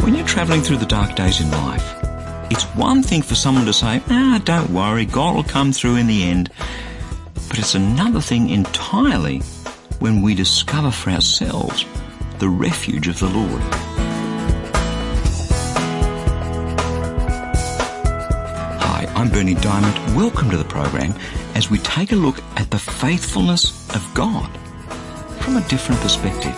When you're travelling through the dark days in life, it's one thing for someone to say, don't worry, God will come through in the end. But it's another thing entirely when we discover for ourselves the refuge of the Lord. Hi, I'm Berni Dymet. Welcome to the program as we take a look at the faithfulness of God from a different perspective.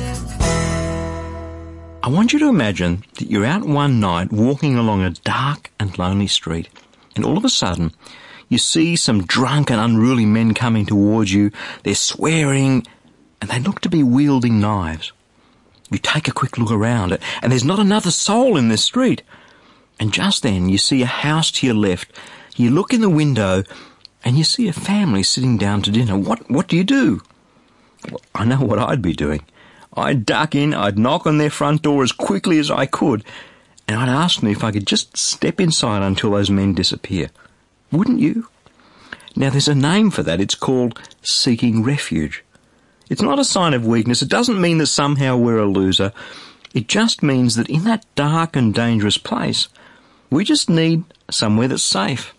I want you to imagine that you're out one night walking along a dark and lonely street, and all of a sudden you see some drunk and unruly men coming towards you. They're swearing and they look to be wielding knives. You take a quick look around and there's not another soul in this street. And just then you see a house to your left. You look in the window and you see a family sitting down to dinner. What do you do? Well, I know what I'd be doing. I'd duck in, I'd knock on their front door as quickly as I could, and I'd ask them if I could just step inside until those men disappear. Wouldn't you? Now, there's a name for that. It's called seeking refuge. It's not a sign of weakness. It doesn't mean that somehow we're a loser. It just means that in that dark and dangerous place, we just need somewhere that's safe.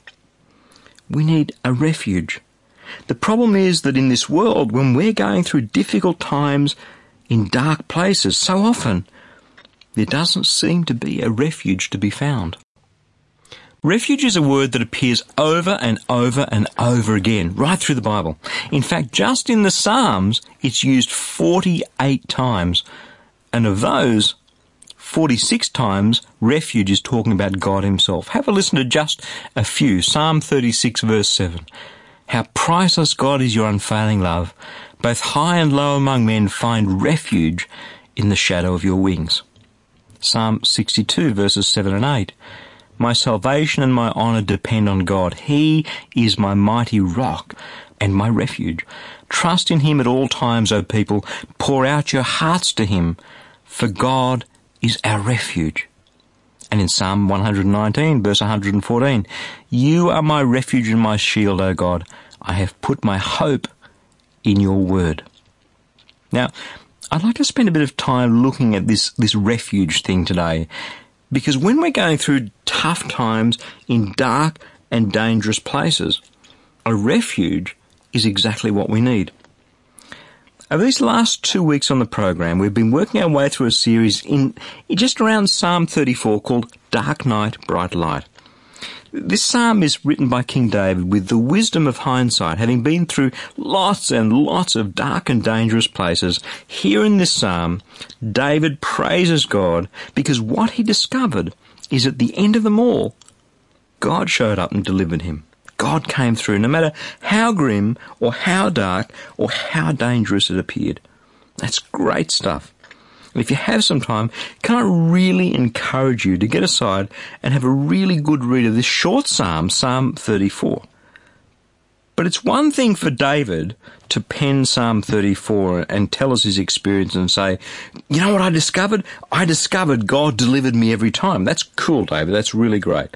We need a refuge. The problem is that in this world, when we're going through difficult times in dark places, so often there doesn't seem to be a refuge to be found. Refuge is a word that appears over and over and over again, right through the Bible. In fact, just in the Psalms, it's used 48 times. And of those, 46 times, refuge is talking about God himself. Have a listen to just a few. Psalm 36, verse 7. How priceless, God, is your unfailing love. Both high and low among men find refuge in the shadow of your wings. Psalm 62, verses 7 and 8. My salvation and my honour depend on God. He is my mighty rock and my refuge. Trust in him at all times, O people. Pour out your hearts to him, for God is our refuge. And in Psalm 119, verse 114, you are my refuge and my shield, O God. I have put my hope in your word. Now, I'd like to spend a bit of time looking at this refuge thing today, because when we're going through tough times in dark and dangerous places, a refuge is exactly what we need. Over these last 2 weeks on the program, we've been working our way through a series in just around Psalm 34 called Dark Night, Bright Light. This psalm is written by King David with the wisdom of hindsight, having been through lots and lots of dark and dangerous places. Here in this psalm, David praises God because what he discovered is at the end of them all, God showed up and delivered him. God came through, no matter how grim or how dark or how dangerous it appeared. That's great stuff. And if you have some time, can I really encourage you to get aside and have a really good read of this short psalm, Psalm 34. But it's one thing for David to pen Psalm 34 and tell us his experience and say, you know what I discovered? I discovered God delivered me every time. That's cool, David. That's really great.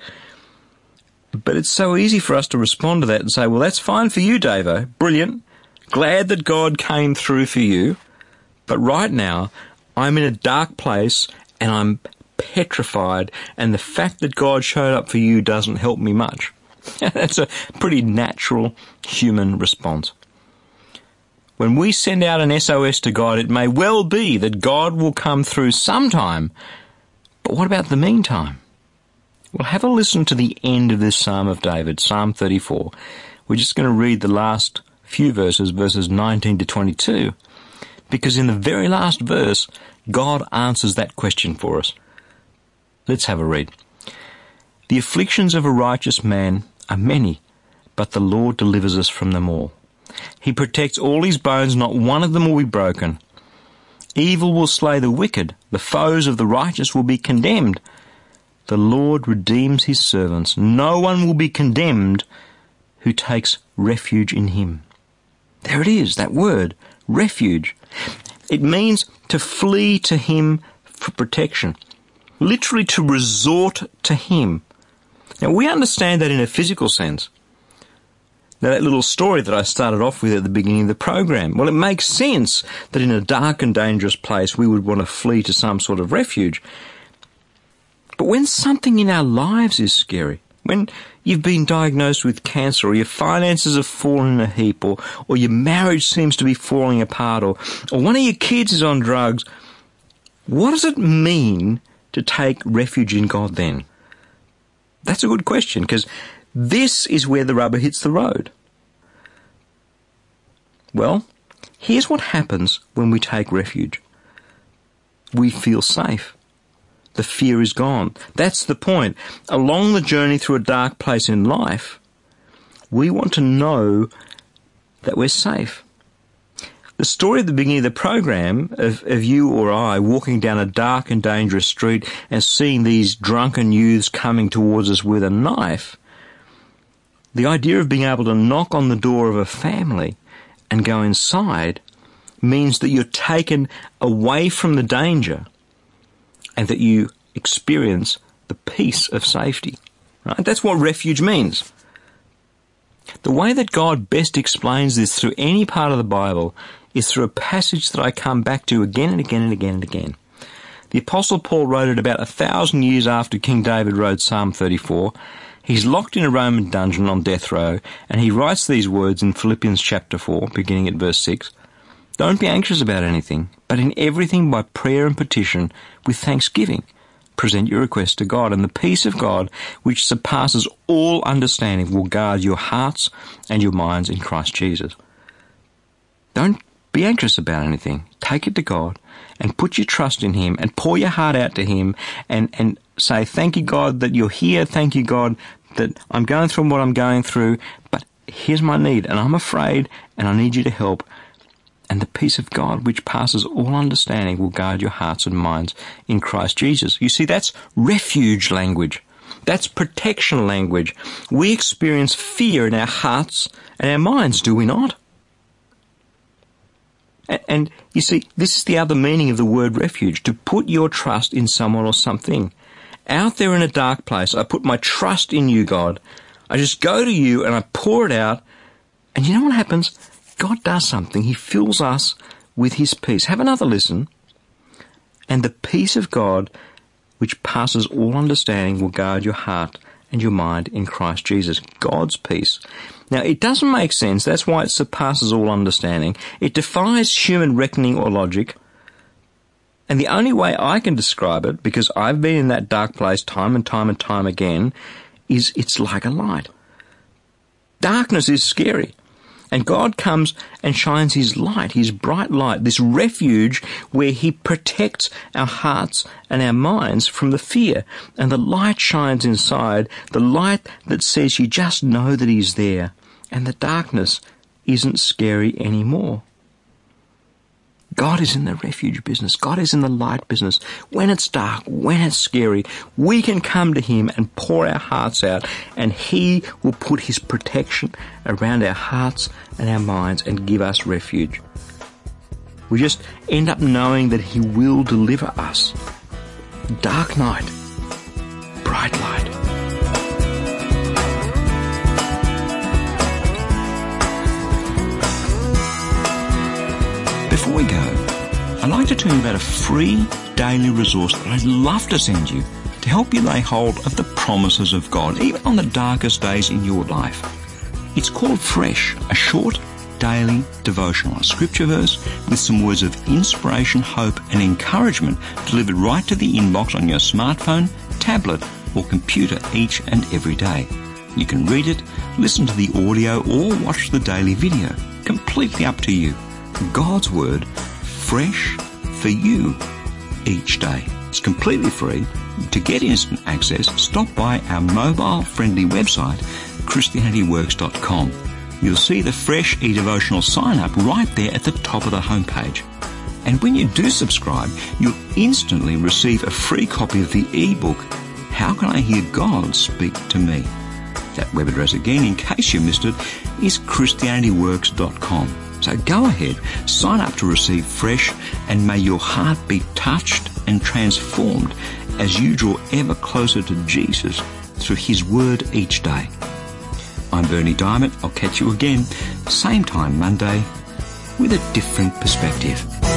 But it's so easy for us to respond to that and say, well, that's fine for you, Davo. Brilliant. Glad that God came through for you. But right now, I'm in a dark place and I'm petrified, and the fact that God showed up for you doesn't help me much. That's a pretty natural human response. When we send out an SOS to God, it may well be that God will come through sometime. But what about the meantime? Well, have a listen to the end of this Psalm of David, Psalm 34. We're just going to read the last few verses, verses 19 to 22. Because in the very last verse, God answers that question for us. Let's have a read. The afflictions of a righteous man are many, but the Lord delivers us from them all. He protects all his bones, not one of them will be broken. Evil will slay the wicked, the foes of the righteous will be condemned. The Lord redeems his servants. No one will be condemned who takes refuge in him. There it is, that word, refuge. It means to flee to him for protection, literally to resort to him. Now, we understand that in a physical sense. Now, that little story that I started off with at the beginning of the program, well, it makes sense that in a dark and dangerous place we would want to flee to some sort of refuge. But when something in our lives is scary, when you've been diagnosed with cancer, or your finances have fallen in a heap, or your marriage seems to be falling apart, or one of your kids is on drugs, what does it mean to take refuge in God then? That's a good question, because this is where the rubber hits the road. Well, here's what happens when we take refuge. We feel safe. The fear is gone. That's the point. Along the journey through a dark place in life, we want to know that we're safe. The story at the beginning of the program of you or I walking down a dark and dangerous street and seeing these drunken youths coming towards us with a knife, the idea of being able to knock on the door of a family and go inside means that you're taken away from the danger and that you experience the peace of safety. Right? That's what refuge means. The way that God best explains this through any part of the Bible is through a passage that I come back to again and again and again and again. The Apostle Paul wrote it about 1,000 years after King David wrote Psalm 34. He's locked in a Roman dungeon on death row, and he writes these words in Philippians chapter 4, beginning at verse 6. Don't be anxious about anything, but in everything by prayer and petition, with thanksgiving, present your requests to God, and the peace of God, which surpasses all understanding, will guard your hearts and your minds in Christ Jesus. Don't be anxious about anything. Take it to God and put your trust in Him and pour your heart out to Him and say, thank you, God, that you're here. Thank you, God, that I'm going through what I'm going through, but here's my need, and I'm afraid, and I need you to help. And the peace of God, which passes all understanding, will guard your hearts and minds in Christ Jesus. You see, that's refuge language. That's protection language. We experience fear in our hearts and our minds, do we not? And you see, this is the other meaning of the word refuge, to put your trust in someone or something. Out there in a dark place, I put my trust in you, God. I just go to you and I pour it out. And you know what happens? God does something. He fills us with His peace. Have another listen. And the peace of God, which passes all understanding, will guard your heart and your mind in Christ Jesus. God's peace. Now, it doesn't make sense. That's why it surpasses all understanding. It defies human reckoning or logic. And the only way I can describe it, because I've been in that dark place time and time and time again, is it's like a light. Darkness is scary. And God comes and shines His light, His bright light, this refuge where He protects our hearts and our minds from the fear. And the light shines inside, the light that says you just know that He's there. And the darkness isn't scary anymore. God is in the refuge business. God is in the light business. When it's dark, when it's scary, we can come to Him and pour our hearts out, and He will put His protection around our hearts and our minds and give us refuge. We just end up knowing that He will deliver us. Dark night, bright light. Before we go, I'd like to tell you about a free daily resource that I'd love to send you to help you lay hold of the promises of God, even on the darkest days in your life. It's called Fresh, a short daily devotional, a scripture verse with some words of inspiration, hope and encouragement delivered right to the inbox on your smartphone, tablet or computer each and every day. You can read it, listen to the audio or watch the daily video. Completely up to you. God's Word, fresh for you each day. It's completely free. To get instant access, stop by our mobile-friendly website, ChristianityWorks.com. You'll see the Fresh eDevotional sign-up right there at the top of the homepage. And when you do subscribe, you'll instantly receive a free copy of the ebook, How Can I Hear God Speak to Me? That web address again, in case you missed it, is ChristianityWorks.com. So go ahead, sign up to receive Fresh, and may your heart be touched and transformed as you draw ever closer to Jesus through His Word each day. I'm Bernie Diamond. I'll catch you again, same time Monday, with a different perspective.